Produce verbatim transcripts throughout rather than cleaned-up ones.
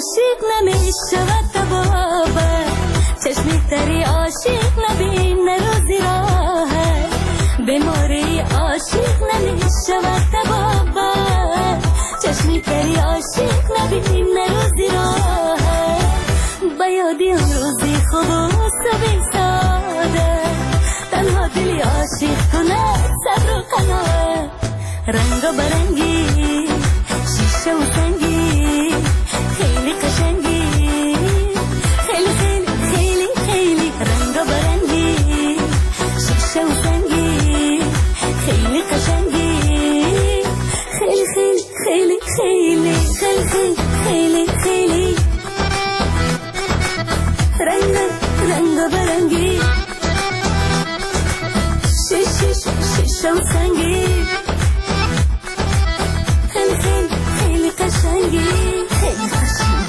عاشق نمیشود تبابه چشمی تری عاشق نبین روزی راهه بیماری عاشق نمیشود تبابه چشمی تری عاشق نبین روزی راهه بیادی هم روزی خوب و صبح ساده تنها دلی عاشق کنه صبر و قناعه رنگ و برنگی شیشه و سنگی خیلی قشنگی خیلی خیلی خیلی خیلی رنگ و برنگی شیشه و سنگی خیلی قشنگی خیلی خیلی خیلی خیلی خیلی خیلی خیلی رنگ رنگ و برنگی شیشه شیشه و سنگی خیلی خیلی خیلی قشنگی خیلی قشنگی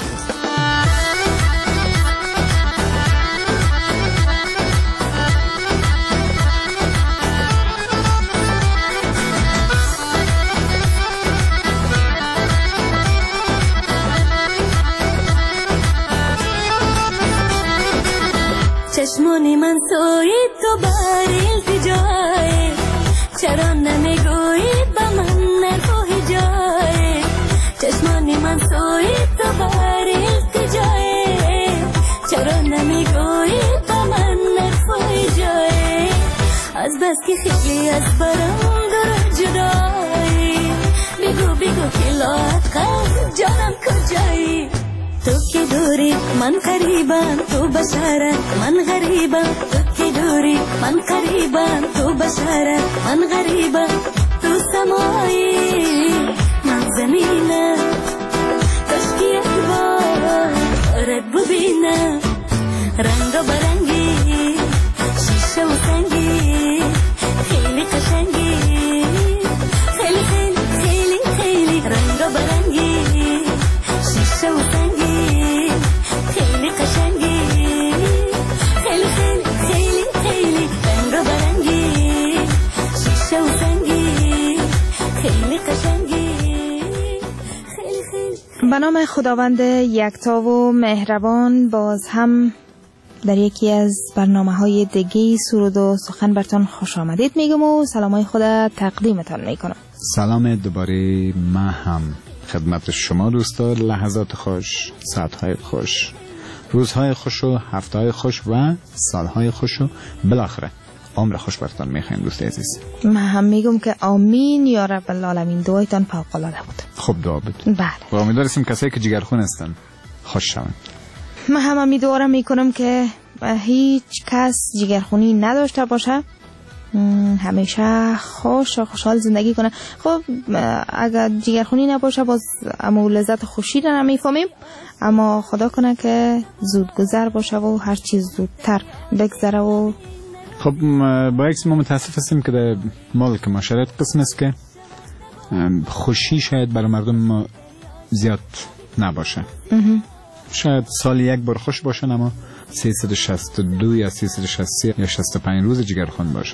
چشمونی من سوی تو بر التجای چرا نمیگویی با من نگویی جای چشمونی من سوی تو بر التجای چرا نمیگویی با من نگویی جای از بس که خیلی از برم دور جدایی بگو بگو که لاحت قلب جانم کجایی تو که دوری من قریبم تو بشارت من غریبم تو که دوری من قریبم تو بشارت من غریبم تو سمایی من زمینم کاشکی یک بار رد ببینم رنگ و برنگی شیشه و سنگی خیلی قشنگی خیلی خیلی خیلی خیلی رنگ و برنگی شیشه و سنگی خیلی قشنگی خیلی خیلی خیلی خیلی رنگ و برنگی شیشه و سنگی خیلی قشنگی خیلی خیلی. به نام خداوند یکتا و مهربان باز هم در یکی از برنامه‌های دیگه سرود و سخن برتان خوش آمدید میگم و سلامای خود تقدیمتان میکنم. سلام دوباره ما هم خدمت شما دوستان. لحظات خوش، ساعتهای خوش، روزهای خوش و هفته‌های خوش و سالهای خوش و بالاخره عمر خوش براتون میخوایم دوست عزیز. من هم میگم که آمین یا رب العالمین. دعایتان فوق‌العاده بود. خب دعا بود. بله. و امیدواریم کسایی که جگرخون هستن خوش شون. من هم امیدوارم میکنم که هیچ کس جگرخونی نداشته باشه، همیشه خوش و خوشحال زندگی کنه. خب اگر جگرخونی نباشه باز اما لذت خوشی رو نمیفهمیم، اما خدا کنه که زود گذر باشه و هر چیز زودتر بگذره. و خب با یک ما متاسف هستیم که در ملک ما شرایط قسم است که خوشی شاید برای مردم ما زیاد نباشه. شاید سال یک بار خوش باشن اما سیصد و شصت و دو یا سیصد و شصت و سه یا شصت و پنج روز جگرخون باشن،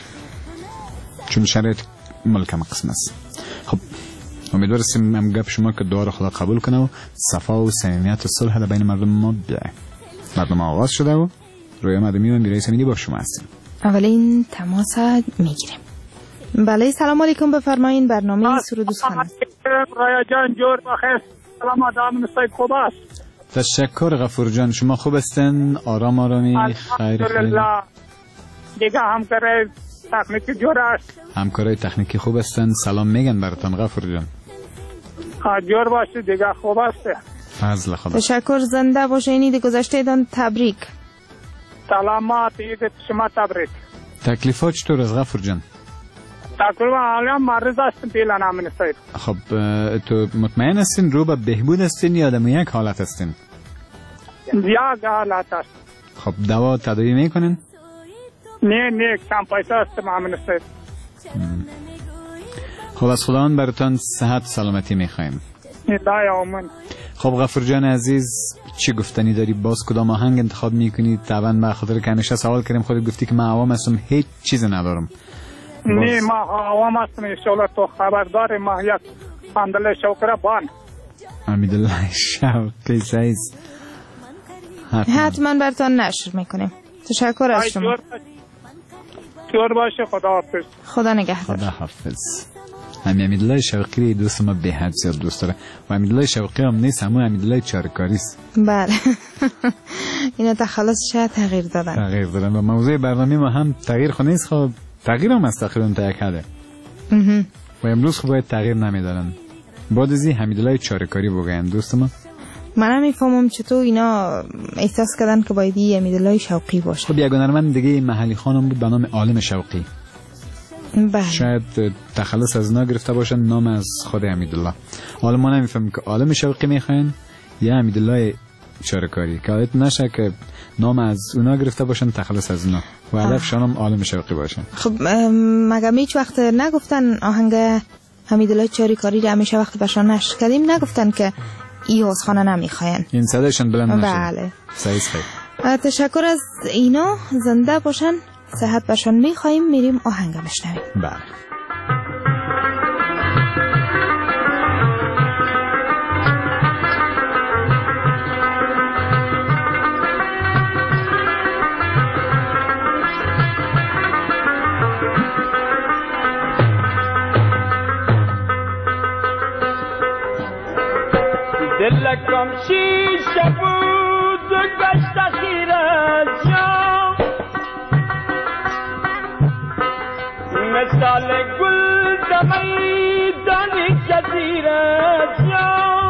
چون شرایط ملک ما قسم است. خب امیدواریم هم گپ شما که دعا رو خدا قبول کنه و صفا و صمیمیت و صلح در بین مردم ما بیاره. مردم آغاز شده و روی مدمی و میرای سمیدی با شما هستیم. اولین تماس میگیریم. بله سلام علیکم، بفرمایین. برنامه سرود و سخن است. رایا جان جور بخیر. سلام آدم نسای خوب است. تشکر غفور جان، شما خوب هستین؟ آرام آرامی خیر خیر. الحمدلله. دیگه همکارای تکنیکی جور است. همکارای تکنیکی خوب هستن؟ سلام میگن براتون غفور جان. جور باشید دیگه خوب است. فضل خدا. تشکر، زنده باشین. عید گذشته دان تبریک. سلامت، عید شما تبریک. تکلیفات چطور از غفور جان؟ تقریبا حالا مریض هستم پیلا نامین سید. خب تو مطمئن هستین رو به بهبود هستین یا در یک حالت هستین؟ یک حالت است. خب دوا تداوی میکنین؟ نه نه کم پیسه هستم نامین سید. خب از خداوند براتون صحت سلامتی میخوایم. خدای آمین. خب غفور جان عزیز چی گفتنی داری؟ باز کدام آهنگ انتخاب میکنی؟ طبعا به خاطر که همیشه سوال کردیم خودت گفتی که من عوام هستم هیچ چیز ندارم. نه ما عوام هستم انشالله تو خبرداری. ما یک اندل شوکره بان امیدالله شوقی سعیز حتما براتون نشر میکنیم. تشکر از شما. جور باشه. خدا حافظ. خدا نگهدار. خدا حافظ. همین امیدالله شوقی دوست ما به حد زیاد دوست داره و امیدالله شوقی هم نیست، همون امیدالله چارکاری است. بله. اینا تخلص شاید تغییر دادن. تغییر دادن و موضوع برنامه ما هم تغییر خو نیست، خب تغییر هم است تقریبا تا یک حده. و امروز خب باید تغییر نمیدادن. بعد از این امیدالله چارکاری بگن دوست ما. منم میفهمم چطور اینا احساس کردن که باید امیدالله شوقی باشه. خب یک هنرمند دیگه محلی خانم بود به نام عالم شوقی. بله. شاید تخلص از اینا گرفته باشن نام از خود امیدالله. حالا ما نمیفهمیم که عالم شوقی میخواین یا امیدالله چارکاری، که حالت نشه که نام از اونا گرفته باشن تخلص از اونا و هدفشان هم عالم شوقی باشه. خب مگه هیچ وقت نگفتن آهنگ امیدالله چارکاری رو همیشه وقت بهشان نشر کردیم نگفتن که ای عذرخانه نمیخواین؟ این صداشون بلند نشه. بله. صحیح خیلی. تشکر از اینا، زنده باشن، صحت باشن. میخوایم میریم آهنگ بشنویم. بله. دلکم شیشه بود و گشت خیر از جام، مثال گل دمی دانی جزیر از جام،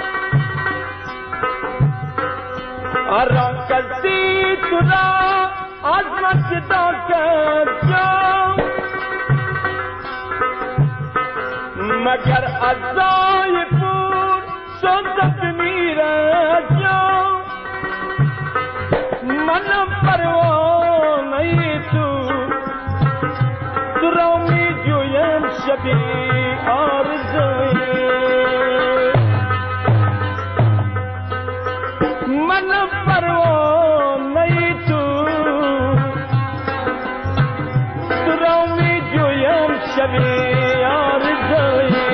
آرام کسی تو را از من جدا کرد جام، مگر عزای پور صدق میرد جام، منم پروانه تو تو را می جویم شبی آرزوی، منم پروانه تو تو را می جویم شبی آرزوی.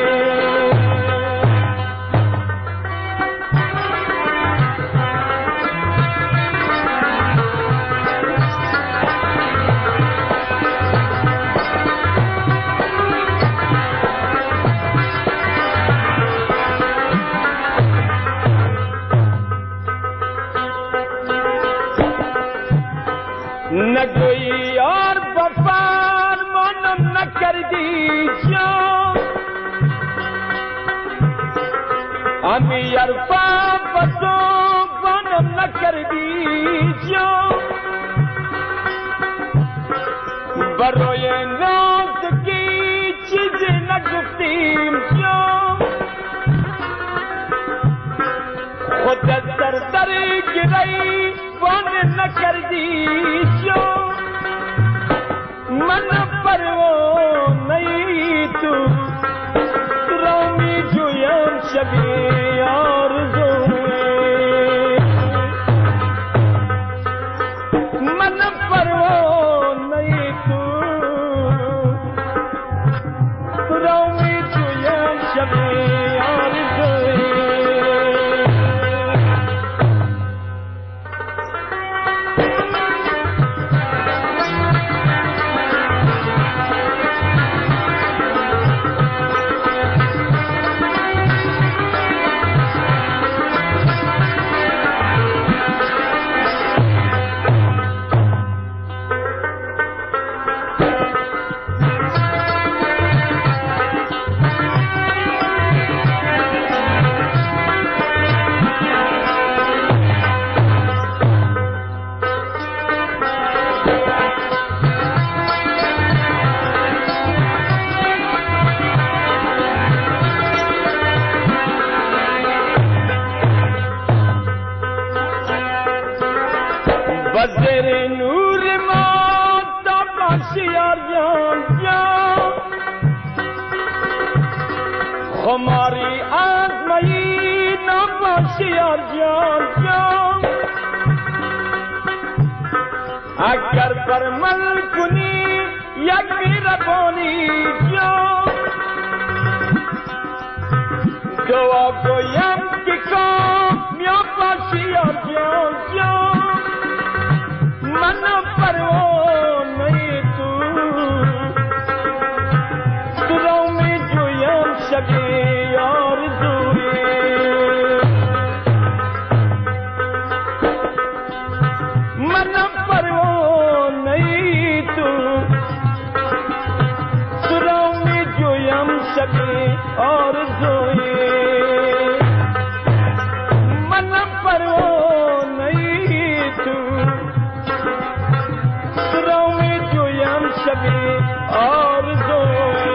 نگویی یار با فرمانم نکردی جان، امی یارفا با زبانم نکردی جان، برای نازکی چیزی نگفتیم جان، خود از در در گرهی وانه نکردی جان، من پروانه تو تو را می جویم شبی آرزوی، من پروانه تو تو را می جویم شبی آرزوی. وزیر نور ما تباشی آریان جان، خماری آزمایی نباشی آریان جان، اگر فرمل کنی یک میربانی جان، دعا گویم که کامیاب باشی یار جان جان من پروانه تو تو را می جویم شبی آرزوی من پروانه تو تو را می جویم شبی آرزوی من پروانه تو تو را می جویم شبی آرزوی.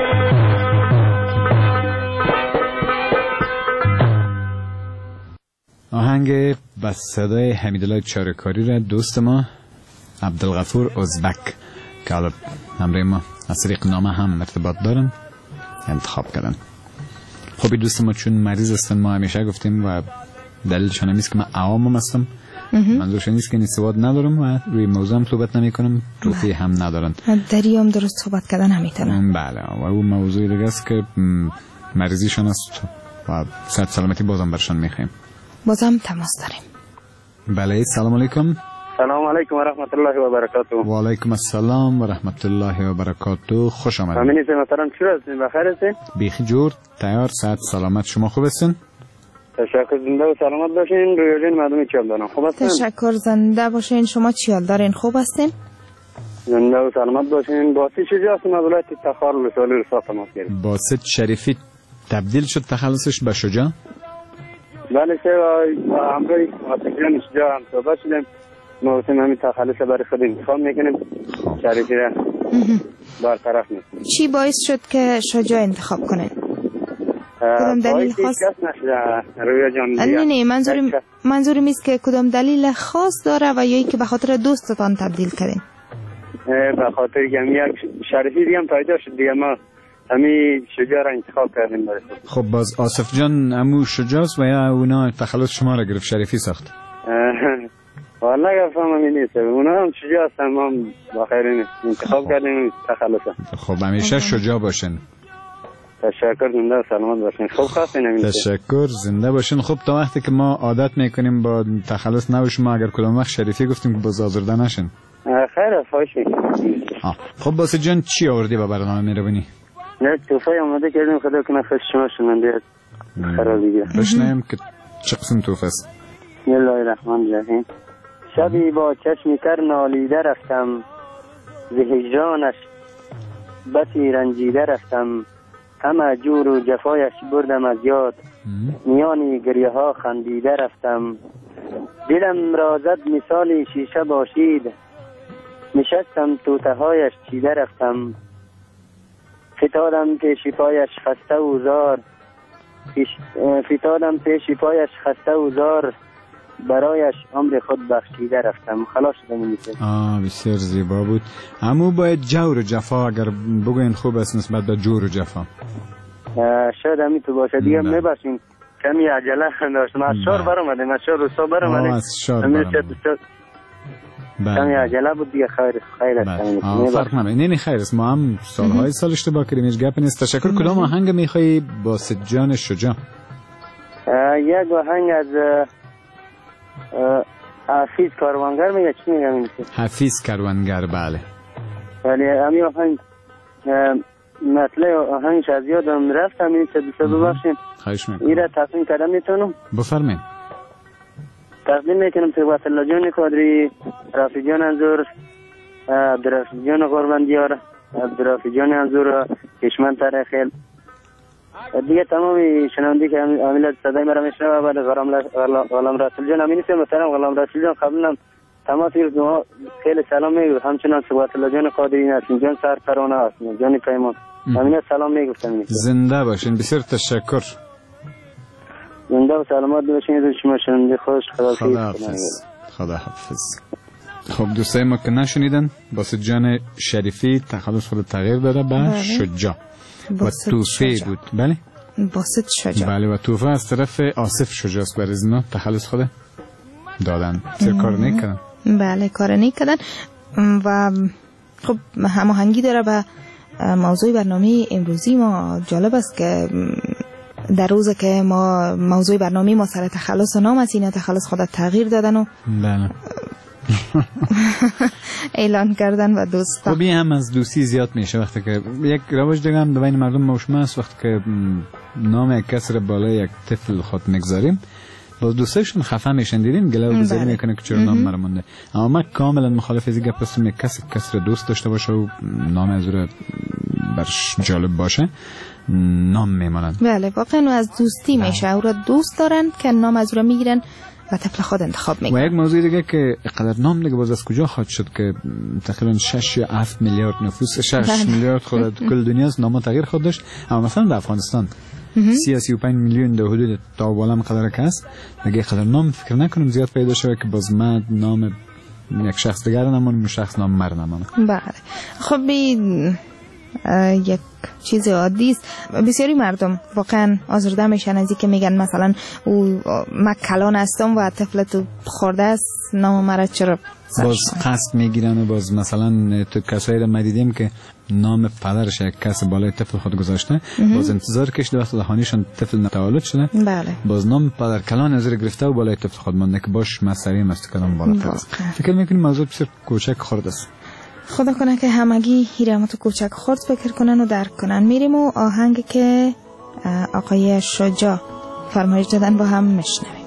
آهنگ با صدای حمیدالله چاره‌کاری را دوست ما عبدالغفور ازبک که حالا همراه ما از طریق نامه هم ارتباط دارن انتخاب کردن. خب این دوست ما چون مریض هستن ما همیشه گفتیم و دلیلشان همیست که من عوامم هستم، منظورش نیست که سواد ندارم و روی موضوع هم صحبت نمی کنم، توفیه هم ندارن، دریام درست صحبت کردن همیتونن. بله و اون موضوع دیگه است که مریضیشان است و صحت سلامتی بازم برشان میخوایم. بازم تماس داریم. بله سلام علیکم. سلام علیکم و رحمت الله و برکاته. و علیکم السلام و رحمت الله و برکاته. خوش آمدید. امین است محترم، چی هستین؟ بخیر هستین؟ بیخی جور، تیار، صحت سلامت. شما خوب هستین؟ تشکر، زنده و سلامت باشین. رویاجین مردم چیال دارن خوب هستین؟ تشکر، زنده باشین. شما چیال دارین خوب هستین؟ زنده و سلامت باشین. باسط چیزی هستیم از ولایت تخار ولسوالی رسا تماس گرفتیم. باسط شریفی تبدیل شد تخلصش به شجاع؟ بله سه و همراهی واسطیان شجاع هم صحبت شدیم. ما واسه همین تخلص برای خود انتخاب میکنیم، شریفی را برطرف میکنیم. چی باعث شد که شجاع انتخاب کنین؟ کدام دلیل خاص؟ نه نه منظورم منظورم است که کدام دلیل خاص داره و یا که به خاطر دوستتان تبدیل کردین؟ به خاطر که یک شریفی دیگه هم پیدا شد دیگه ما همین شجاع را انتخاب کردیم برای خود. خب باز آصف جان امو شجاعست و یا اونا تخلص شما را گرفت شریفی ساخت؟ والله گفتم همین نیست، اونا هم شجاع هستن، ما هم بخیر انتخاب کردیم تخلص. خب همیشه شجاع باشین. تشکر، زنده و سلامت باشین. خوب خواستین همین. تشکر، زنده باشین. خب تا وقتی که ما عادت میکنیم با تخلص نباشیم، ما اگر کدام وقت شریفی گفتیم که باز آزرده نشین. خیر فاشی. خب باسط جان چی آوردی با برنامه میرونی؟ نه توفه آماده کردیم، خدا کنه خوش شما شنونده خرابی گیره. بشنیم که چه قسم توفه است. بسم الله الرحمن الرحیم. شبی با چشم تر نالیده رفتم، ز هجرانش بسی رنجیده رفتم، همه جور و جفایش بردم از یاد، میانی گریه ها خندیده رفتم، دلم را زد مثال شیشه باشید، نشستم توته هایش چیده رفتم، فتادم پیش پایش خسته و زار، فتادم پیش پایش خسته و زار، برایش عمر خود بخشیده رفتم. خلاص شدم این میشه. آه بسیار زیبا بود. اما باید جور و جفا اگر بگوین خوب است نسبت به جور و جفا. شاید همین تو باشه دیگه میباشیم کمی عجله داشتم. از شار برامدیم، از شار روستا برامدیم. آه از شار برامدیم. کمی عجله بود دیگه. خیر خیر است. آه فرق نمید. نه نه خیر است. ما هم سالهای سال اشتباه کردیم. هیچ گپ نیست. تشکر. کدام آهنگ میخوایی باسط جان شجاع؟ یک آهنگ از حفیظ کاروانگر میگه. چی میگم این؟ حفیظ کاروانگر. بله ولی همین آهنگ مطلع آهنگش از یادم رفت. همین چه دوست ببخشین. خواهش میکنم. این را تقدیم کردم میتونم؟ بفرمایید. تقدیم میکنم توسط الله جان کادری، رافی جان انزور، عبدالرفیق جان قرباندیار، عبدالرفیق جان انزور، کشمن تاریخیل، دیگه تمامی شنوندی که امیل صدای مرا میشنوه. بعد غلام رسول جان امینی سیم محترم غلام رسول جان قبلا تماس گرفت، خیلی سلام میگفت. همچنان سبحان الله جان قادری، نسیم جان سرپرانه است، جان پیمان امین سلام میگفتم. زنده باشین. بسیار تشکر. زنده و سلامت باشین. روز شما شنونده خوش. خداحافظ. خداحافظ. خب دوستای ما که نشنیدن، باسط جان شریفی تخلص خود تغییر داده به شجاع و توفه بود. بله باسط شجاع. بله و توفه از طرف آصف شجاع است. برای ازنا تخلص خود دادن. سر کار نکردن. بله کار نکردن و خب هماهنگی داره به موضوع برنامه امروزی ما. جالب است که در روز که ما موضوع برنامه ما سر تخلص و نام از این تخلص خودت تغییر دادن و بله اعلان کردن و دوستا. خب این هم از دوستی زیاد میشه وقتی که یک رواج دیگه هم بین مردم موشمه است، وقتی که نام یک کس را بالای یک طفل خود میگذاریم باز دوستایشون خفه میشن، دیدین گله و گذاری میکنه که چرا نام مرمونده. اما من کاملا مخالف از این گپ هستم، یک کس کس را دوست داشته باشه و نام از را برش جالب باشه نام میمانند. بله واقعا از دوستی میشه، او را دوست دارن که نام از او را میگیرن و طفل خود انتخاب میکنن. و یک موضوع دیگه که قدر نام دیگه باز از کجا خواهد شد که تقریبا شش یا هفت میلیارد نفوس، شش میلیارد خود کل دنیا است، نام تغییر خود داشت. اما مثلا در افغانستان سی و پنج میلیون در حدود تا بالا قدر که است دیگه قدر نام فکر نکنم زیاد پیدا شده که باز من نام یک شخص دیگر نمونم، شخص نام مر نمونم. بله خب این یک چیز عادی است. بسیاری مردم واقعا آزرده میشن از اینکه میگن مثلا او من کلان هستم و طفل تو خورده است نام مرا چرا باز قصد میگیرن و باز مثلا تو کسایی رو مدیدیم که نام پدرش یک کس بالای طفل خود گذاشته باز انتظار کشیده وقت دهانیشون طفل تولد شده بله باز نام پدر کلان از گرفته و بالای طفل خود مونده که باش مسئله مست کلام بالا است. فکر میکنیم موضوع بسیار کوچک خورد است. خدا کنه که همگی هیرمو تو کوچک خورد فکر کنن و درک کنن. میریم و آهنگ که آقای شجاع فرمایش دادن با هم میشنویم.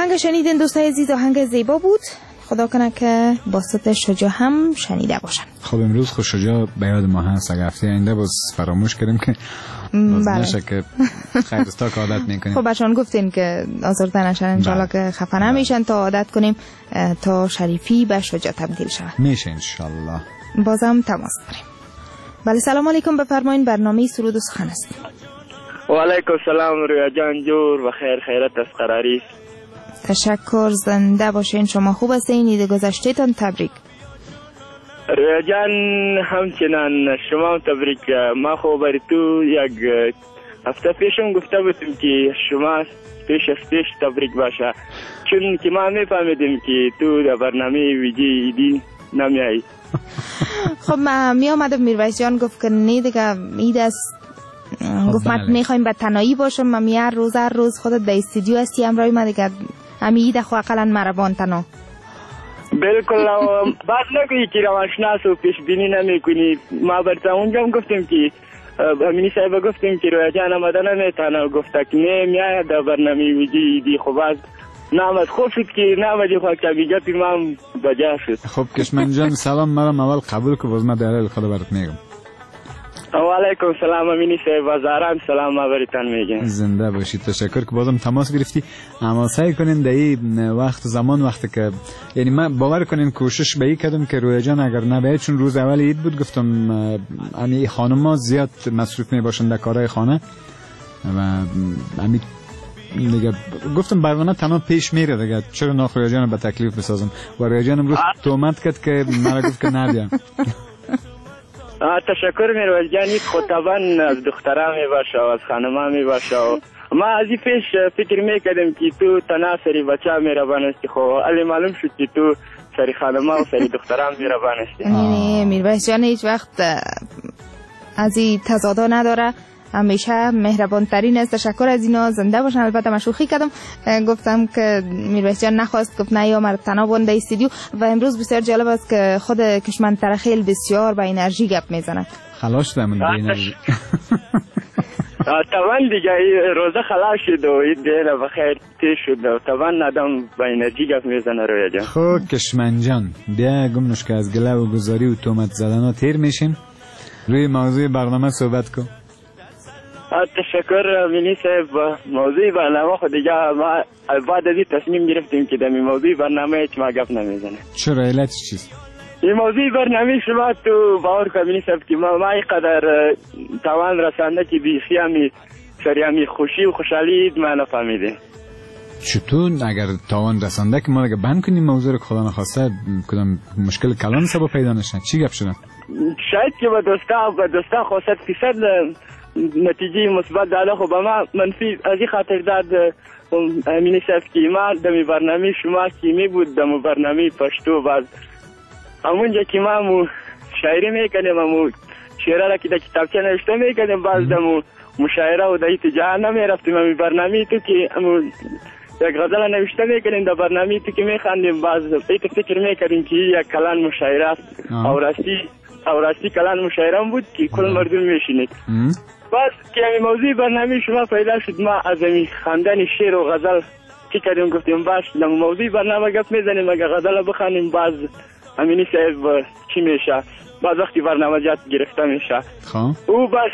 آهنگ شنیدین دوستای عزیز، آهنگ زیبا بود. خدا کنه که با صوت شجاع هم شنیده باشن. خب امروز خوش شجاع به یاد ما هست، اگه هفته آینده باز فراموش کردیم که باز نشه که خیرستا که عادت میکنیم. خب بچه‌ها گفتین که آزرده نشن، انشالله که خفه نمیشن تا عادت کنیم تا شریفی به شجاع تبدیل شود. میشه انشالله. بازم تماس داریم. بله سلام علیکم، بفرمایید. برنامه سرود و سخن است. و علیکم السلام رویا جان، جور و خیر خیرت از قراری. تشکر، زنده باشین. شما خوب هستین؟ عید گذشتهتان تبریک. رویا جان همچنان شما هم تبریک. ما خو بر تو یک هفته پیشم گفته بودم که شما پیش از پیش تبریک باشه، چون که ما میفهمیدیم که تو در برنامه ویدی ایدی نمیایی. خب ما می آمدم، میرویس جان گفت که نه دیگه عید است، گفت من میخوایم به تنهایی باشم. من می هر روز هر روز خودت به استودیو هستی همراهی ما دیگه، همین عید خو اقلا مربان تنها. بالکل. بعد نگویی که روانشناس و پیش بینی نمی کنی. ما برتا اونجا هم گفتیم که امینی صاحب گفتیم که رویا جان آمده نمیتانه، گفته که نه میاید در برنامه ویدی ایدی. خب از نامد خوب شد که نامدی خواهد که بیگتی ما هم بجا شد. خب کشمن جان سلام مرم اول قبول که باز ما داره خدا برات میگم. و علیکم سلام امینی صاحب، وزارم سلام ما بریتان میگم. زنده باشید، تشکر که بازم تماس گرفتی. اما سعی کنین در این وقت زمان وقتی که یعنی من باور کنین کوشش به این کردم که رویا جان اگر نباید، چون روز اول عید بود گفتم امی خانم ها زیاد مصروف می باشن در کارهای خانه و امی دیگه گفتم برنامه تمام پیش میره دیگه، چرا ناخ رویا جان به تکلیف بسازم. و رویا جان امروز تومت کرد که مرا گفت که نبیام. تشکر میرویس جان. خود طبعا از دخترها می باشه و از خانمها می باشه. ما از این پیش فکر میکردیم که تو تنها سری بچه ها میربان استی، خب علی معلوم شد که تو سری خانمها و سری دخترها میربان استی. نه میرویس جان هیچ وقت از این تضادا نداره، همیشه مهربان ترین است. تشکر از اینا، زنده باشن. البته من شوخی کردم، گفتم که میرویس جان نخواست، گفت نه یا مرد تنها بونده استودیو. و امروز بسیار جالب است که خود کشمن ترخیل بسیار با انرژی گپ میزنه. خلاص شدم با انرژی. طبعا دیگه روزه خلاص شد و این دیگه بخیر تیز شد و طبعا ندم با انرژی گپ میزنه رویا جان. خب کشمن جان بیا گمنش که از گله و گذاری و تومت زدن ها تیر میشیم، روی موضوع برنامه صحبت کن. تشکر مینی صاحب. موضوع برنامه خود دیگه ما بعد از این تصمیم گرفتیم که در موضوع برنامه هیچ ما گپ نمیزنه. چرا علت چیست؟ این موضوع برنامه شما تو باور کنید مینی صاحب که ما ما اینقدر توان رسانده که بیخی همی سری همی خوشی و خوشحالی ما نفهمیده. چطور اگر تاوان رسانده که ما اگه بند کنیم موضوع رو خدا نخواسته کدام مشکل کلان سبب پیدا نشن؟ چی گپ شده؟ شاید که با دوستا با دوستا خواست فیصد نتیجه مثبت داده، خب ما منفی از این خاطر داد امینی صاحب که ما در برنامه شما که می بود در برنامه پشتو باز همونجا که ما مو شاعری میکنیم، مو شعره را که در کتابچه نوشته میکنیم، باز در مشاعره و در اتجاه نمیرفتیم. امی برنامه تو که یک غزل نوشته میکنیم در برنامه تو که میخندیم، باز ایت فکر میکنیم که یک کلان مشاعره است او راستی او راستی کلان مشاعره بود که کل مردم میشینید. باز که این موضوع برنامه شما پیدا شد، ما از این خواندن شعر و غزل چی کردیم، گفتیم باش در موضوع برنامه گپ میزنیم، اگه غزل بخوانیم باز امینی صاحب چی میشه، باز وقتی برنامه جات گرفته میشه. خب او باز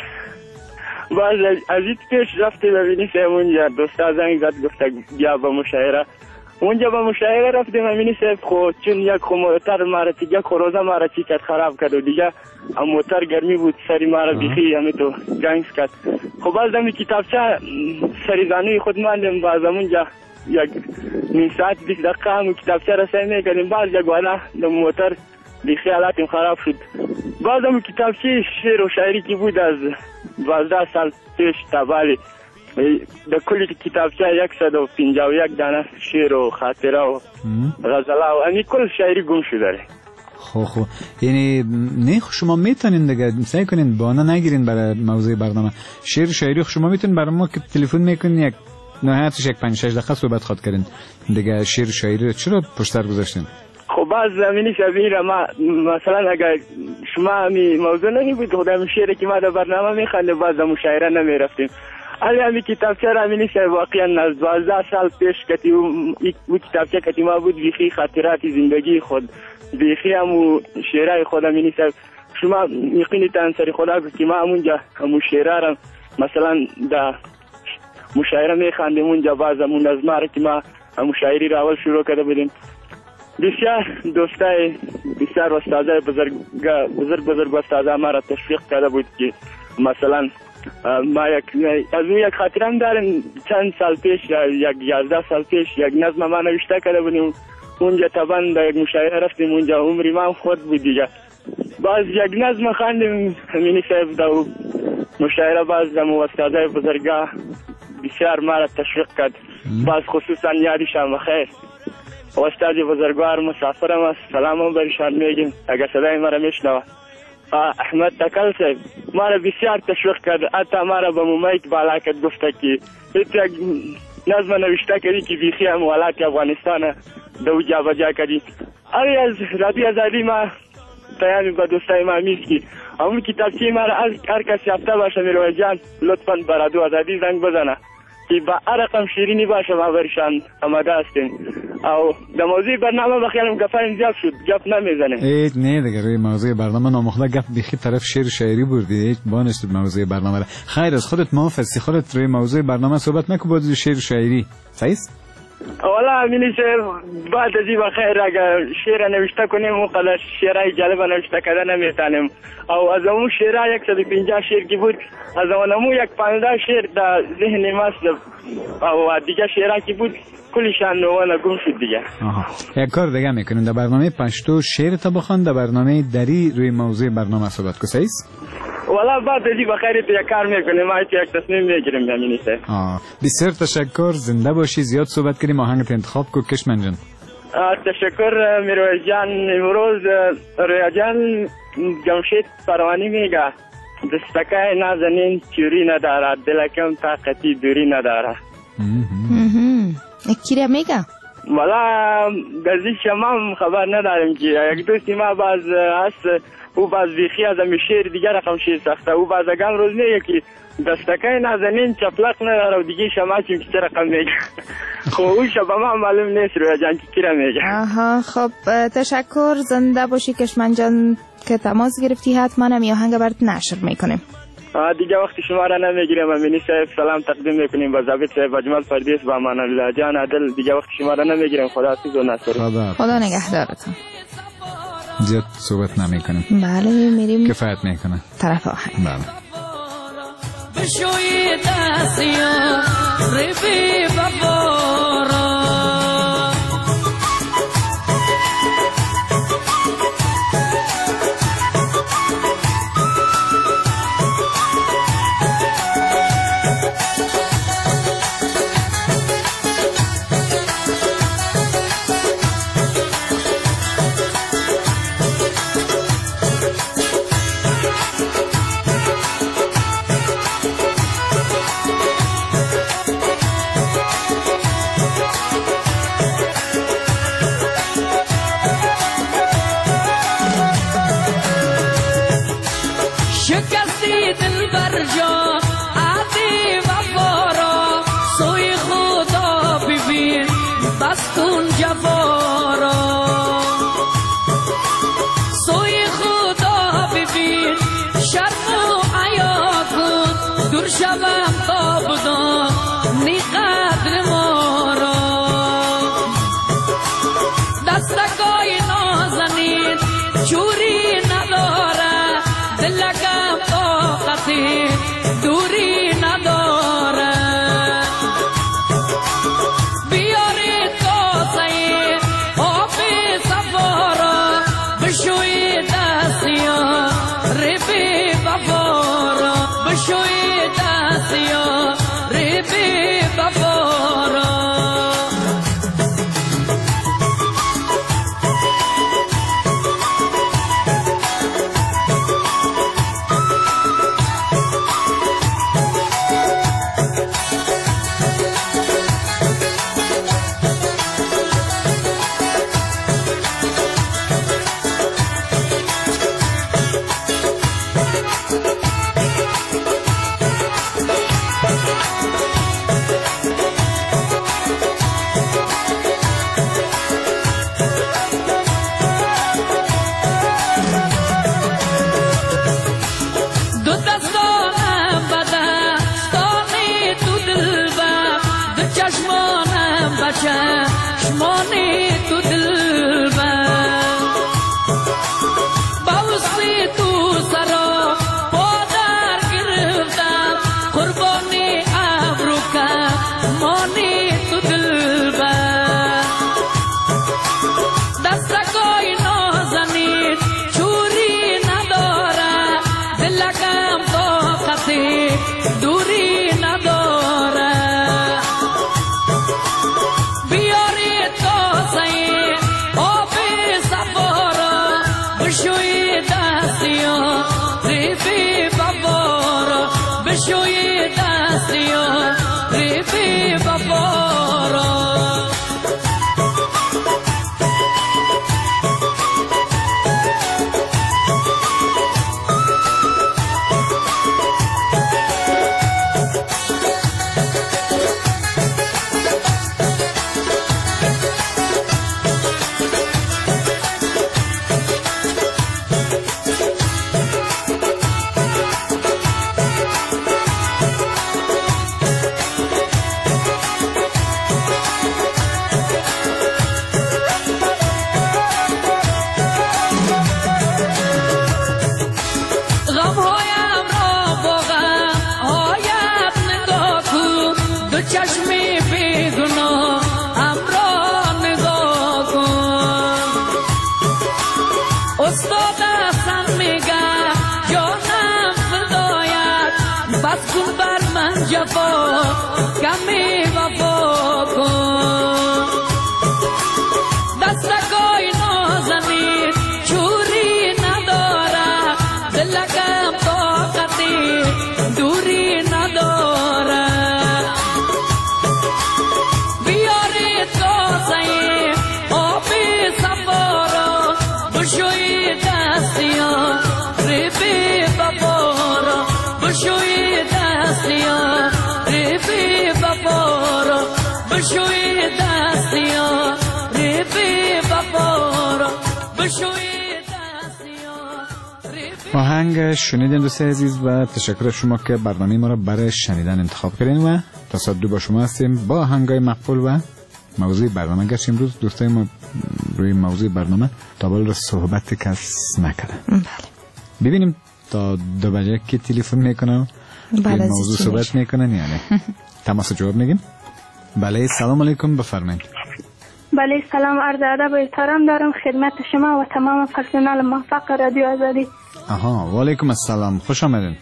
باز از این پیش رفتیم امینی صاحب اونجا دوستا زنگ زد گفته بیا با مشاعره. اونجا با مشاعره رفتیم امینی صاحب. خود چون یک خو موتر مارا دیگه خروزه مارا چی کرد خراب کرد و دیگه موتر گرمی بود سری مارا بیخی همی تو گنگس کرد. خب باز دمی کتابچه سری زانوی خود ماندیم، باز اونجا یک نیم ساعت بیست دقیقه هم کتابچه رسایی میکنیم، باز یک والا دم موتر بیخی حالاتیم خراب شد. باز هم کتابچه شعر و شاعری که بود از دوازده سال پیش تبالی در کلی کتابچه یکصد و پنجاه و یک دانه شعر و خاطره و غزله و امی کل شاعری گم شده. خب خب یعنی نه شما میتونین دیگه سعی کنین بانه نگیرین برای موضوع برنامه شعر شاعری. شما میتونین برای ما که تلفن میکنین یک نهایتش یک پنج شش دقیقه صحبت خود کردین دیگه شعر شاعری چرا پشت سر گذاشتین؟ خب باز زمینی شبیه ما مثلا اگر شما می موضوع نمی بود خودم شعری که ما در برنامه میخوندیم باز در مشاعره نمیرفتیم. علی همی کتابچه را می نیست واقعا از دوازده سال پیش کتی و کتابچه کتی ما بود بیخی خاطرات زندگی خود بیخی همو شعرهای خود می نیست. شما یقینی تانسری خدا که ما همونجا همو شعره را مثلا در مشاعره می خواندیم اونجا باز همون نظمه را که ما همو شاعری را اول شروع کرده بودیم. بسیار دوستای بسیار استادای بزرگ بزرگ بزرگ استادا ما را تشویق کرده بود که مثلا ما یک از اون یک خاطرم دارم چند سال پیش یک یازده سال پیش یک نظم ما نوشته کرده بودیم اونجا طبعا در یک مشاعره رفتیم اونجا عمری ما خود بود دیگه باز یک نظم خواندیم همینی صاحب در مشاعره باز در استادای بزرگا بسیار ما را تشویق کرد باز خصوصا یادشان بخیر استاد بزرگوار مسافرم است سلام برشان میگیم اگر صدای ما را میشنوه احمد تکل صاحب ما را بسیار تشویق کرد حتی ما را به مایک بالا کرد گفته که هیچ یک نظم نوشته کردی که بیخی هم ولایت افغانستان دو جا بجا کردی اوی از رادیو آزادی ما پیامی به دوستای ما میست که همون کتابچه ما را هر کس یافته باشه میروز جان لطفا به رادیو آزادی زنگ بزنه که با هر رقم شیرینی باشه ما برشان آماده هستیم او در موضوع برنامه بخیالم گفایم زیاد شد گف نمیزنیم ایت نه دیگه روی موضوع برنامه نامخدا گف بیخی طرف شعر شاعری بردی ایت بانست موضوع برنامه را خیر از خودت ما فسی خودت روی موضوع برنامه صحبت نکو با شعر شاعری صحیح والا امینی شعر بعد از این بخیر اگر شعر نوشته کنیم اون قدر شعرهای جالب نوشته کردن نمیتونیم او از اون شعرها یک صد و پنجاه شعر که بود از اون یک پانزده شعر در ذهن ماست او دیگه شعرها که بود کلشان نوانه گم شد دیگه. آها یک کار دیگه میکنیم در برنامه پشتو شعر تا بخوان در برنامه دری روی موضوع برنامه صحبت کو صحیح والا بعد از این بخیر تو یک کار میکنیم ما یک تصمیم میگیریم امینی سه آه بسیار تشکر زنده باشی زیاد صحبت کردیم آهنگت انتخاب کو کشمن جان تشکر میروز جان امروز رویا جان جمشید پروانی میگه دستکای نازنین چوری نداره دلکم طاقتی دوری نداره کی را میگه والا گزی شما خبر ندارم که یک دوستی ما باز هست او باز بیخی از امی شعر دیگر رقم شعر سخته او باز اگم روز میگه که دستکای نازنین چپلق نداره و دیگه شما چیم که چه رقم میگه خب اون شبه ما معلوم نیست روی جان که کی را میگه آها خب تشکر زنده باشی کشمن جان که تماس گرفتی حتما هم آهنگ برات نشر میکنیم دیگه وقتی شما را نمیگیریم امینی صاحب سلام تقدیم میکنیم با ضابط صاحب اجمل فردیس با امان الله جان عدل دیگه وقتی شما را نمیگیریم خدا حافظ و نصر خدا خدا نگهدارتون زیاد صحبت نمیکنیم بله میریم کفایت میکنه طرف آهنگ بله بشوی دستیا رفی ببارا شکستی دل بر جا عادی و بارا سوی خدا ببین بس کن جوارا سوی خدا ببین شرم و عیا کن دور شوم تا بدا نی قدر ما را دستکای نازنین چوری نداره دلکم طاقتی دوری نداره بیاری کاسه چشمانی تو دل بر باوسی تو سرا پادر گرفتم قربانی ابرو کمانی تو دل بر دستکای نازنین چوری نداره دلکم طاقتی دوری نداره بیاری تازه آبی سفارا بشوی دستیا ریبی ببارا بشوی دستیا ریبی ببارا چشمی بیگناه امرا نگاه کن استاد حسن میگه جانم فدایت بس کن بر من جفا کمی وفا کن دستکای نازنین چوری نداره دلکم طاقتی دوری نداره بشوی دستیا ریبی ببارا بشوی دستیا ریبی ببارا بشوی دستیا ریبی ببارا بشوی دستیا ریبی. آهنگ شنیدین دوستان عزیز و تشکر از شما که برنامه ما را برای شنیدن انتخاب کردین و تا ساعت دو با شما هستیم با آهنگای مقبول و موضوع برنامه. گرچه امروز دوستای ما روی موضوع برنامه تا بالا صحبت کس نکردن. بله. ببینیم تا دو بجه که تلفن میکنن بله موضوع صحبت میکنن یعنی تماس جواب میگیم. بله سلام علیکم بفرمایید. بله سلام عرض ادب و احترام دارم خدمت شما و تمام پرسنل موفق رادیو آزادی. آها و علیکم السلام خوش آمدین.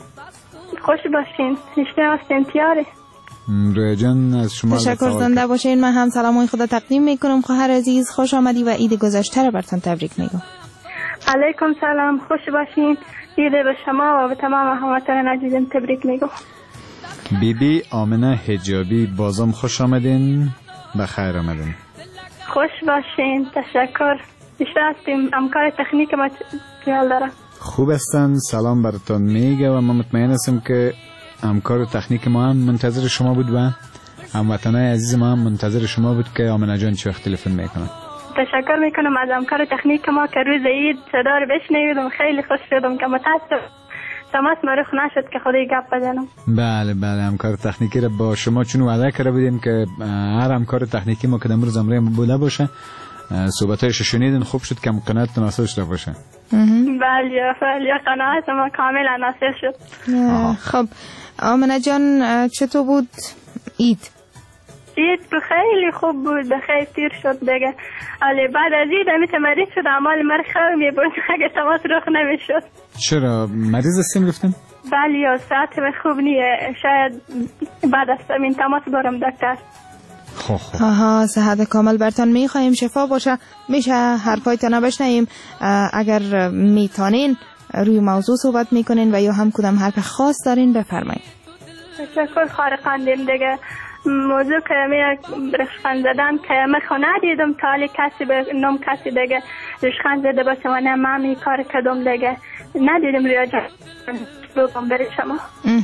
خوش باشین. هشته هستین تیاره. رویا جان از شما تشکر زنده باشین. من هم سلامای خدا تقدیم میکنم. خواهر عزیز خوش آمدی و عید گذشته را براتون تبریک میگم. علیکم سلام خوش باشین. عید به شما و به تمام هموطنان عزیزم تبریک میگم. بی بی آمنه حجابی بازم خوش آمدین بخیر آمدین. خوش باشین. تشکر. بیشتر هستیم همکار تکنیک ما خیال دارم. خوب هستن سلام براتون میگه و من مطمئن هستم که همکار تکنیک ما هم منتظر شما بود و هموطنای عزیز ما هم منتظر شما بود که آمنه جان چه وقت تلفن میکنن. تشکر میکنم از همکار تکنیک ما که روز عید صدا رو بشنویدم. خیلی خوش شدم که متاسف تماس مرخ نشد که خودی گپ بزنم. بله بله همکار تکنیکی را با شما چون وعده کرده بودیم که هر همکار تکنیکی ما که امروز امره بوده باشه صحبتایش شنیدین خوب شد که قناعت ناصر شده باشه. بله بله قناعت ما کاملا ناصر شد. خب آمنه جان چطور بود عید؟ عید خیلی خوب بود. خیلی تیر شد دیگه. ولی بعد از عید همیشه مریض شد. اعمال من خیلی می بود اگه تماس رخ نمیشد. چرا مریض هستیم گفتن؟ بله یا ساعت من خوب نیه. شاید بعد از این تماس برم دکتر. خب خب آها صحت کامل برتان میخوایم شفا باشه. میشه حرفایتان بشنویم اگر میتونین روی موضوع صحبت میکنین و یا هم کدام حرف خاص دارین بفرمایید. تشکر خارقاندیم دیگه. موضوع که می رشخند زدن که من خونه دیدم تالی کسی به نام کسی دیگه رشخند زده باشه و نه من می کار کدوم دیگه ندیدم روی جان بگم بری شما.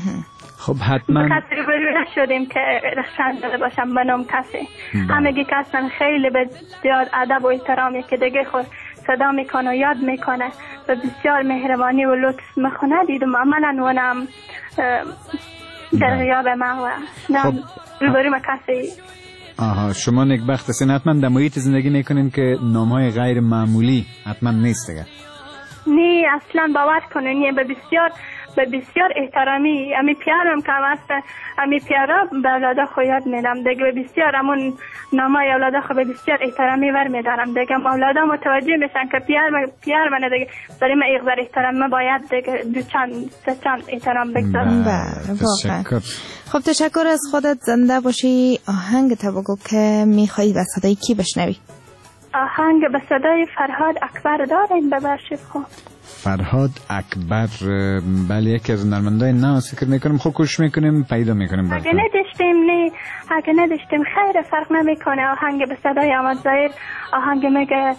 خب حتما کسی رو بروی نشدیم که رشخند زده باشم به نام کسی. همگی کسان خیلی به زیاد ادب و احترامی که دیگه خود صدا میکنه و یاد میکنه و بسیار مهربانی و لطف من خونه دیدم عملا و نم در غیاب من و نم روبروی ما کسی آها شما نکبخت هستین، حتما در محیط زندگی میکنین که نامهای غیر معمولی حتما نیست دیگه. نه اصلا باور کنین یه به بسیار به بسیار احترامی امی پیارم که هست امی پیارا به اولادا خو یاد میدم دیگه، به بسیار همون نامای اولادا خو به بسیار احترامی ور میدارم دیگه. اولادا متوجه میشن که پیار پیار منه دیگه، برای من اقدار احترام من باید دیگه دو چند سه چند احترام بگذارم. بله واقعا. خب تشکر از خودت، زنده باشی. آهنگ تا بگو که میخوایی و صدای کی بشنوی؟ آهنگ به صدای فرهاد اکبر دارین ببخشید. خب فرهاد اکبر، بله یکی از هنرمندای نو فکر میکنم خوب کوشش میکنیم پیدا میکنیم. اگه نداشتیم نه اگه نداشتیم خیر فرق نمیکنه. آهنگ به صدای احمد ظاهر، آهنگ میگه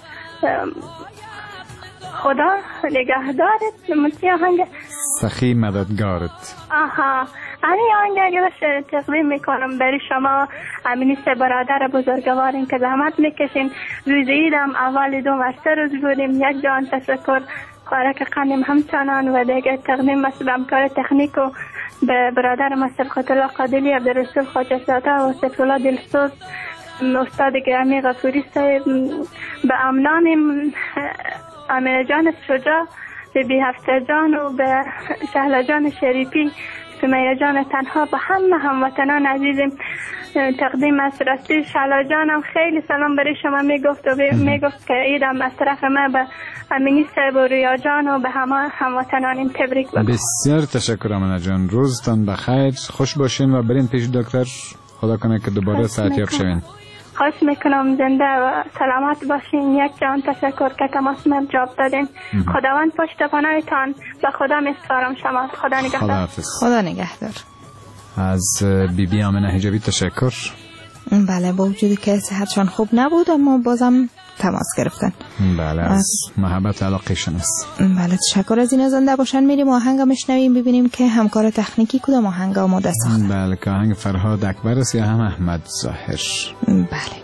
خدا نگهدارت، مطی آهنگ سخی مددگارت. آها همین آهنگ اگه باشه تقدیم میکنم برای شما امینی سه برادر بزرگوارین که زحمت میکشین. روز عیدم اول دو و سه روز بودیم. یک جان تشکر خارق قنیم همچنان و دیگه تقدیم مسئول همکار تکنیک و به برادر ما سبخت الله قادلی، عبدالرسول خاجزاده و سبخت الله دلسوز، استاد گرامی غفوری صاحب، به امنانیم امینه جان شجاع، به بی هفته جان و به شهلا جان شریفی، سمیه جان تنها، به همه هموطنان عزیزم تقدیم است. راستی شهلا جانم خیلی سلام برای شما میگفت و میگفت که عیدم از طرف من به امینی صاحب و ریا جان و به همه هموطنانم تبریک بگم. بسیار تشکر امینه جان، روزتان بخیر، خوش باشین و برین پیش دکتر. خدا کنه که دوباره صحتیاب شوین. خوش میکنم، زنده و سلامت باشین. یک جان تشکر که تماس من جواب دادین. خداوند پشت پناهتان و خدا میسپارم شما. خدا نگهدار. خدا نگهدار. از بی بی آمنه حجابی تشکر. بله با وجودی که صحتشان خوب نبود اما بازم تماس گرفتن. بله از محبت علاقهشون است. بله تشکر از این. زنده باشن. میریم آهنگ میشنویم ببینیم که همکار تکنیکی کدام آهنگ آماده ساخته. بله که آهنگ فرهاد اکبر است یا هم احمد ظاهر. بله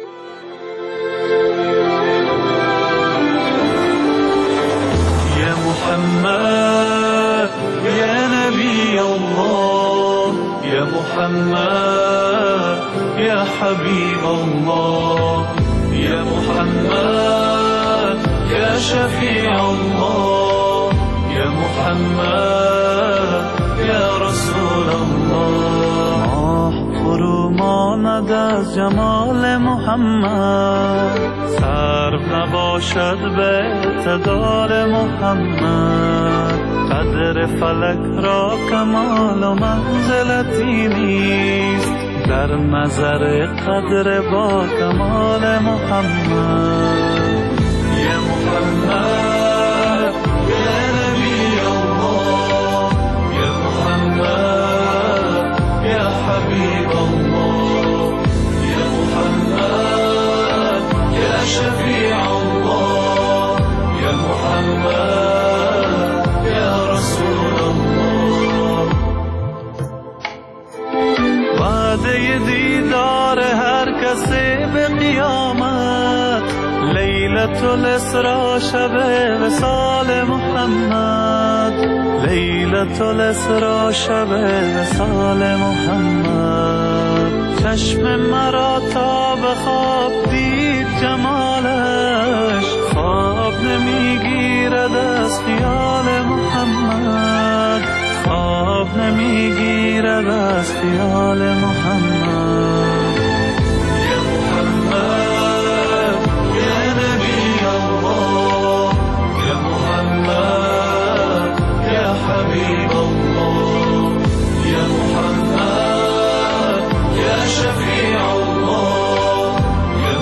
یا محمد یا نبی الله، یا محمد یا حبیب الله، یا محمد یا شفیع الله، یا محمد یا رسول الله. ماه فرو ماند از جمال محمد، صرف نباشد به اعتدال محمد. قدر فلک را کمال و منزلتی نیست، در نظر قدر با کمال محمد. یا محمد یا نبی الله، یا محمد یا حبیب الله، یا محمد یا شفیع الله، یا محمد یا رسول الله. وعده دیدار هر کسی به قیامت، لیلت الاسرا شب وصال محمد، لیلت الاسرا شب وصال محمد. چشم مرا تا به خواب دید جمالش، خواب نمیگیرد از خیال محمد، خواب نمیگیرد از خیال محمد. یا محمد یا نبی الله، یا محمد یا حبیب الله، یا محمد یا شفیع الله، یا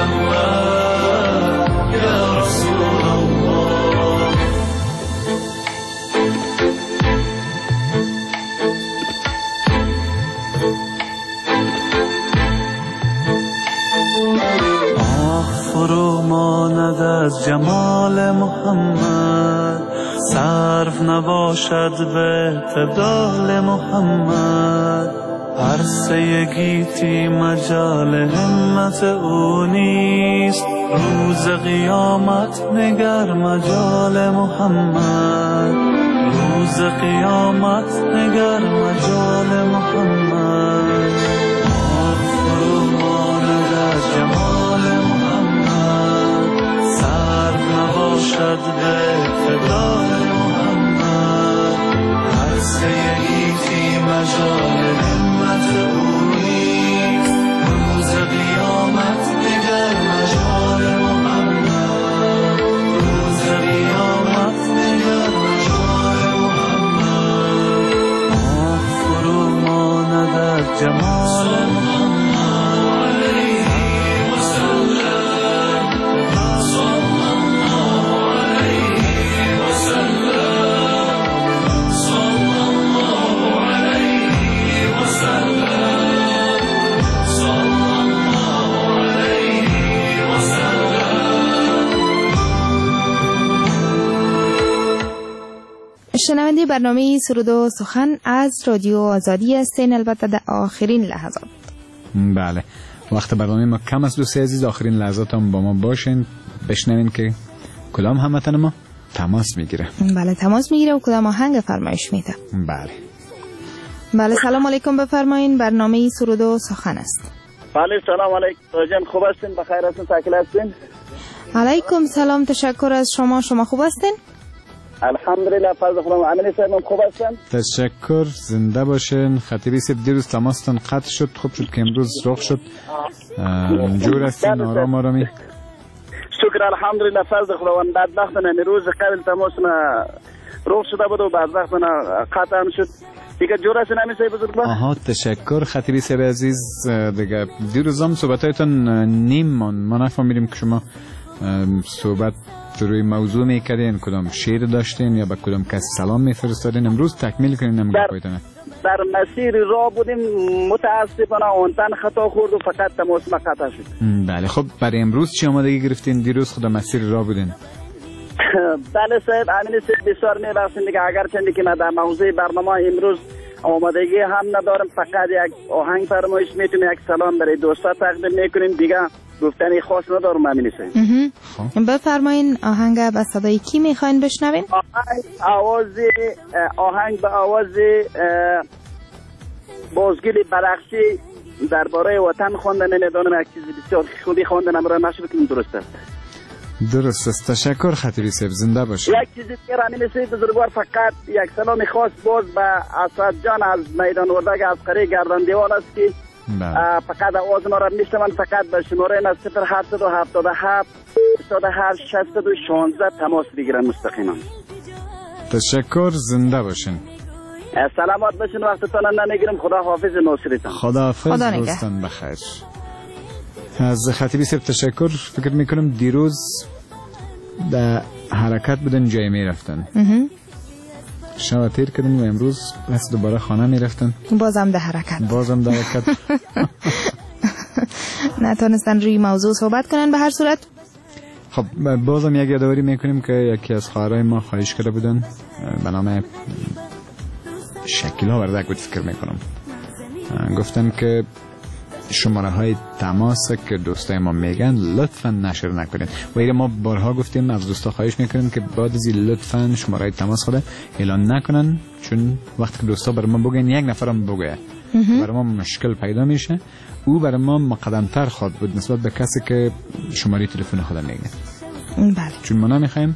محمد یا رسول الله. فرو ماند از جمال محمد، صرف نباشد به اعتدال محمد. عرصه گیتی مجال همت او نیست، روز قیامت نگر مجال محمد، روز قیامت نگر مجال محمد. فرو ماند شنونده برنامه سرود و سخن از رادیو آزادی هستین، البته در آخرین لحظات. بله، وقت برنامه ما کم است دوستای عزیز، آخرین لحظات هم با ما باشین، بشنوین که کدام هموطن ما تماس میگیره. بله تماس میگیره و کدام آهنگ فرمایش میده. بله بله سلام علیکم، بفرمایین، برنامه سرود و سخن است. بله سلام علیکم جان، خوب هستین؟ بخیر هستین؟ ساکن هستین؟ علیکم سلام، تشکر از شما. شما خوب هستین؟ الحمدلله، فضل خدا. امین صاحب خوب هستن؟ تشکر، زنده باشین. خطیبی صاحب دیروز تماستان قطع شد، خوب شد که امروز رخ شد. جور هستین؟ آرام آرامی؟ شکر الحمدلله، فضل خداوند. بدبختانه روز قبل تماسنا رخ شده بود و بدبختانه قطع هم شد. دیگه جور هستین امین صاحب بزرگوار؟ آها تشکر خطیبی صاحب عزیز. دیگه دیروز هم صحبتایتان نیم من ما نفهمیدیم که شما صحبت روی موضوع میکردین، کدام شعر داشتین یا به کدام کس سلام میفرستادین. امروز تکمیل کنین هم گپایتونه. در مسیر راه بودیم، متاسفانه اون تن خطا خورد و فقط تماس ما قطع شد. بله خب برای امروز چی آمادگی گرفتین؟ دیروز خدا مسیر راه بودین. بله صاحب، امین صاحب بسیار میبخشین دیگه، اگر چندی که ما در موضوع برنامه امروز آمادگی هم ندارم، فقط یک آهنگ فرمایش میتونیم، یک سلام برای دوستا تقدیم میکنیم، دیگه گفتنی خاص ندارم امین صاحب. بفرمایین آهنگ به صدای کی میخواین بشنوین؟ آهنگ آواز آهنگ به آواز بازگل برخشی درباره وطن خواندن، نمیدونم یک چیز بسیار خودی خواندن امرای مشروع کنیم. درست است؟ درست است، تشکر خطیبی صاحب، زنده باشید. یک چیزی که امین صاحب بزرگوار، فقط یک سلام خاص باز به اسد جان از میدان وردگ عسکری گردن دیوال است که فقط آواز ما را میشنوند، فقط به شماره از صفر هفت هفت هفت هشتاد و هشت شصت و شانزده تماس بگیرن مستقیما. تشکر، زنده باشین. سلامت باشین، وقتتان نمیگیرم. خدا حافظ ناصرتان. خدا حافظ، روزتان بخیر. از خطیبی صاحب تشکر. فکر میکنم دیروز در حرکت بودن، جای میرفتن، شب تیر کردن و امروز بس دوباره خانه میرفتن، بازم در حرکت بازم در حرکت نتونستن روی موضوع صحبت کنن. به هر صورت خب بازم یک یادآوری میکنیم که یکی از خواهرای ما خواهش کرده بودن، به نام شکیلا وردک بود فکر میکنم، گفتن که شماره های تماس که دوستای ما میگن لطفا نشر نکنید. و ایره ما بارها گفتیم، از دوستا خواهش میکنیم که بعد از لطفا شماره های تماس خود اعلان نکنن، چون وقتی که دوستا برای ما بگن یک نفرم بگه برای ما مشکل پیدا میشه. او برای ما مقدمتر خواهد بود نسبت به کسی که شماره تلفن خود میگه. بله، چون ما نمیخوایم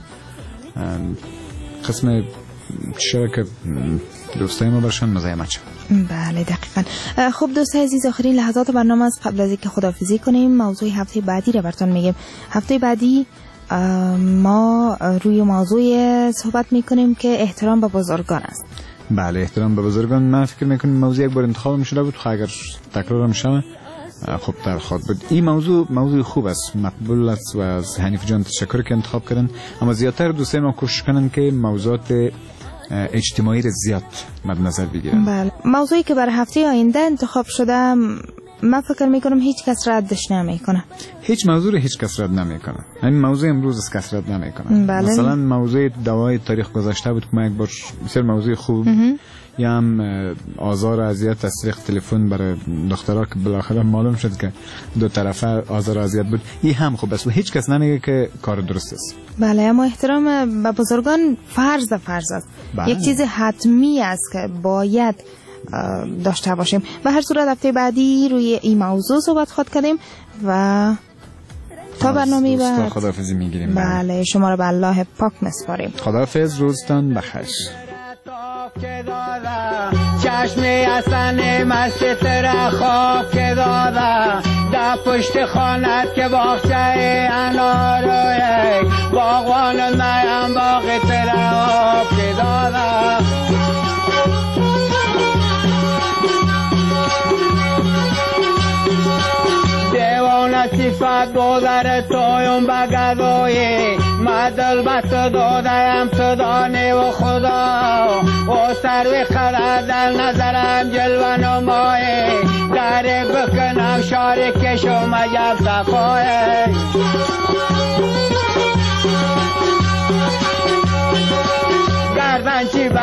قسم چرا که دوستای ما برشان مزاحمت شد. بله دقیقاً. خب دوستای عزیز، آخرین لحظات برنامه است. قبل از اینکه خداحافظی کنیم، موضوع هفته بعدی رو براتون میگیم. هفته بعدی ما روی موضوع صحبت میکنیم که احترام به بزرگان است. بله، احترام به بزرگان. من فکر میکنم موضوع یک بار انتخاب میشده بود، خب اگر تکرار میشه خب در خود بود. این موضوع موضوع خوب است، مقبول است و از حنیف جان تشکر که انتخاب کردن. اما زیادتر دوستای ما کوشش کنن که موضوعات اجتماعی را زیاد مد نظر بگیرن. بله، موضوعی که برای هفته آینده انتخاب شده، من فکر میکنم هیچ کس ردش نمیکنه. هیچ موضوع رو هیچ کس رد نمیکنه. همین موضوع امروز از کس رد نمیکنه. بله. مثلا موضوع دوای تاریخ گذشته بود که ما یک بار بسیار موضوع خوب، یا هم آزار و اذیت از طریق تلفن برای دخترها که بالاخره معلوم شد که دو طرفه آزار و اذیت بود. این هم خوب است و هیچ کس نمیگه که کار درست است. بله، اما احترام به بزرگان فرض فرض است. بله. یک چیز حتمی است که باید داشته باشیم. به هر صورت هفته بعدی روی این موضوع صحبت خواهد کردیم و تا برنامه بعد خداحافظی میگیریم. بله، شما را به الله پاک میسپاریم. خداحافظ، روزتان بخیر. چشم حسن مست تر خواب که داده در پشت خانت که باغچه انار باغوان میم باغ تر آب که داده دیوان صفت بودر تویم بگدوی مدل بست دادم تو دانه و خدا و سروی خرد در نظرم جلوه نمایه در بکنم شار کشم عجب صفایه گردن چی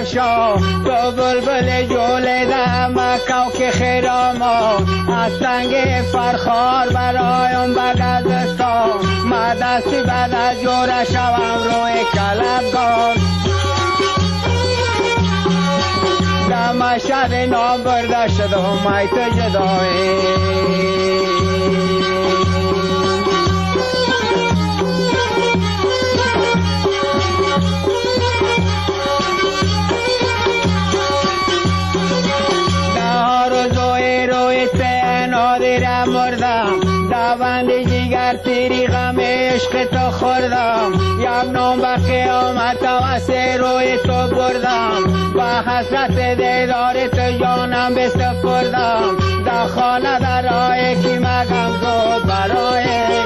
افشا تو بلبل جولده مکاو که خیراما از سنگ فرخار برایم بگذستا ما دستی بعد از جوره شوم روی کلبگان در مشهد نام برده شد و میت جدایی مردم دوند جیگر تیری غم عشق تو خوردم یک نام به قیامت و سه روی تو بردم با حسرت دیدار تو جانم بسپردم در خانه در راه کی مگم زود برای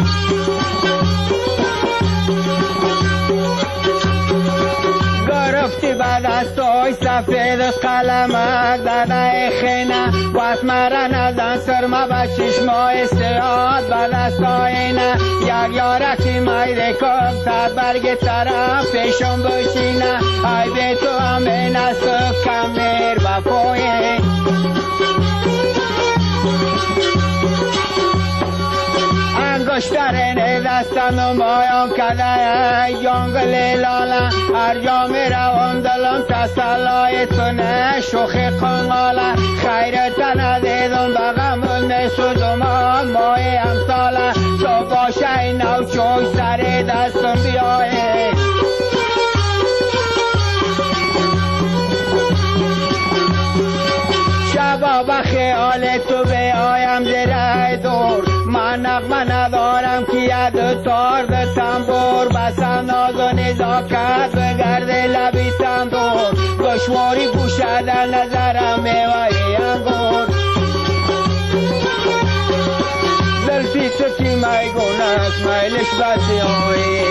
گرفتی بعد از توی سفید قلمک داده خینه وقت مرا نزن سرما به چشمای سیاد بعد از توینه یک یارکی میده کم تا برگ طرف پیشم بشینه ای به تو همین است کمیر بپوی انگشترین دستم نمایم کده جنگل لاله هر جا می روم دلم تسلای تو نه شوخ قنقاله خیرت ندیدم بغمون می سوزم مای امثاله تو باشه این نو چوی سر دستم بیایی شبا به خیال تو بیایم زیر دور من نغمه ندارم که ید تار به تنبور بسم ناز و نزاکت بگرده لبی تندور دشواری گوشه در نظرم میوهی انگور زلفی تو چی میگون است میلش بسیاری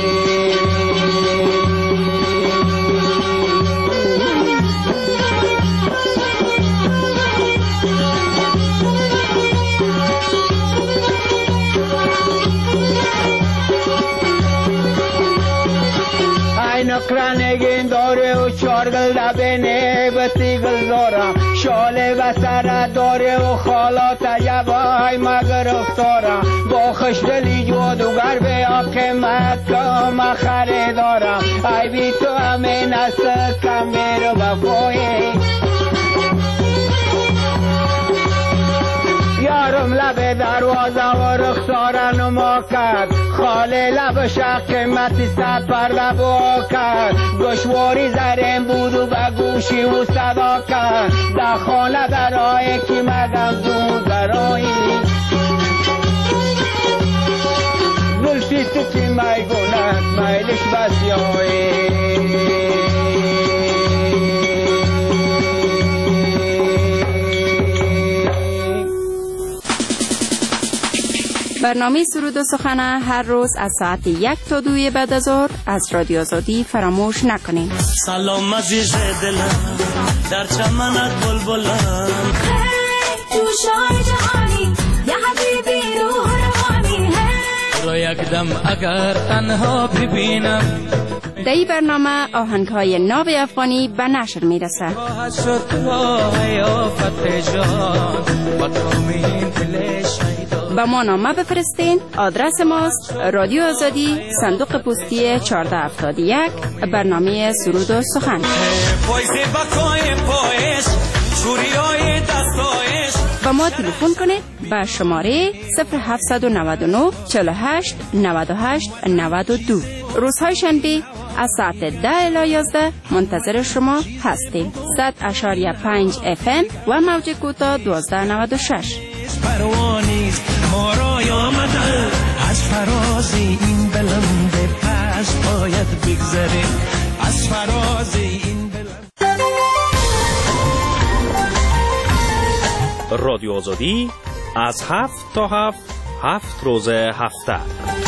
نقرانگین داره و چارگل دبینه بطیگل دارم شاله و سر داره و خالات جبای مگرفتارم با خشدلی جادوگر به قیمت کم خریدارم ای بی تو همین است کمیر وفایی یارم لب دروازه و رخسار نما کرد خاله لب شق قیمتی صد پرده بوا کرد گشواری زرین بود و به گوشی و صدا کرد در خانه در راه کی مگم زود برایی زلفی تو چی میگوند میلش بسیاری برنامه سرود و سخن هر روز از ساعت یک تا دوی بعد از ظهر از رادیو آزادی فراموش نکنید. سلام عزیز دلم در چمنت بلبلم تو شای جهانی یا حبیبی روح روانی رو یک دم اگر تنها ببینم. در این برنامه آهنگ های ناب افغانی به نشر می رسه. با ما نامه بفرستین. آدرس ماست رادیو آزادی صندوق پستی چهارده هفتاد و یک برنامه سرود و سخن. با ما تلفن کنید به شماره صفر هفت نه نه چهل و هشت نود و هشت نود و دو. روزهای شنبه از ساعت ده الی یازده منتظر شما هستیم. صد اشاریه پنج اف ام و موج کوتاه دوازده نود و شش. پروانیز ما را آمده از فراز این بلند پس باید بگذریم از فراز این بلند. رادیو آزادی از هفت تا هفت هفت روز هفته